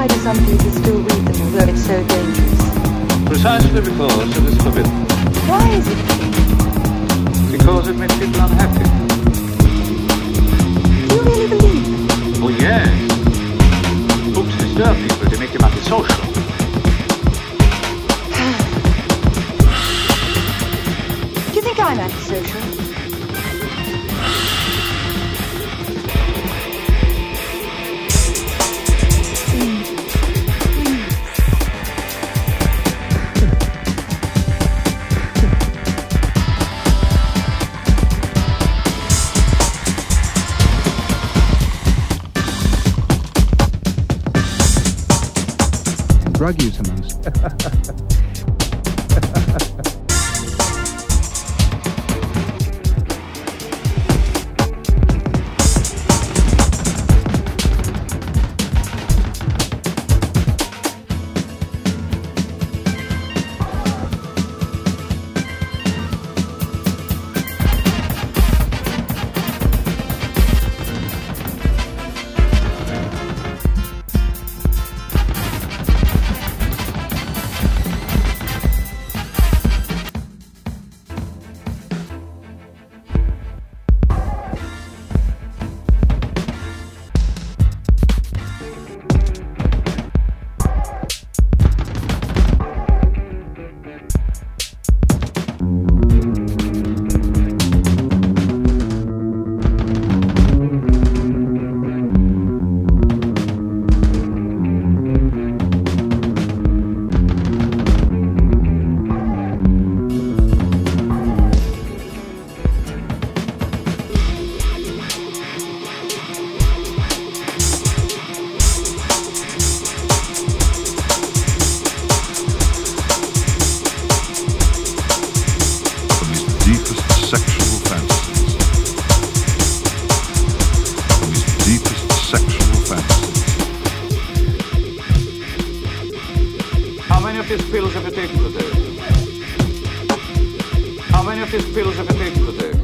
do some people still read them although it's so dangerous? Precisely because it is forbidden. Why is it? Because it makes people unhappy. Do you really believe it? Oh yes. Books disturb people, they make them antisocial. Do you think I'm antisocial? Drug use amongst. How many of these pills have you taken today? How many of these pills have you taken today?